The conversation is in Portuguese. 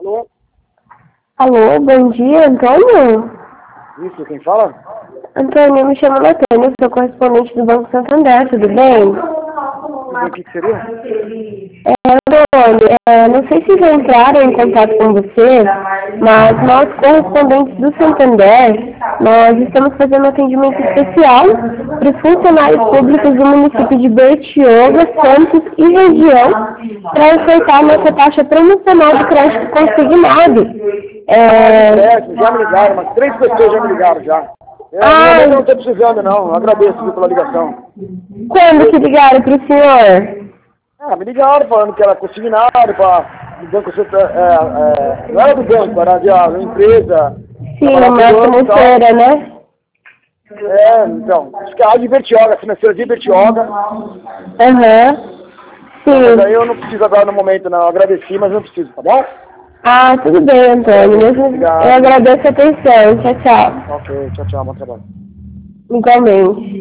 Alô? Alô, bom dia, Antônio? Isso, quem fala? Antônio, eu me chamo Natânia, sou correspondente do Banco Santander, tudo bem? Tudo bem, o que seria? Antônio, não sei se já entraram em contato com você, mas nós, correspondentes do Santander, nós estamos fazendo um atendimento especial para os funcionários públicos do município de Bertioga, Santos e região, para ofertar nossa taxa promocional de crédito consignado. Já me ligaram, umas 3 pessoas já me ligaram já. No momento eu não estou precisando não, eu agradeço viu, pela ligação. Quando que ligaram para o senhor? Me ligaram falando que era consignado para o banco, não era do banco, era de uma empresa. Sim, uma financeira, né? Então, acho que é a de Bertioga, financeira de Bertioga. Sim. Mas aí eu não preciso agora no momento não, eu agradeci, mas não preciso, tá bom? Tudo bem, Antônio. Eu agradeço a atenção. Tchau, tchau. Ok, tchau, tchau, bom trabalho. Igualmente.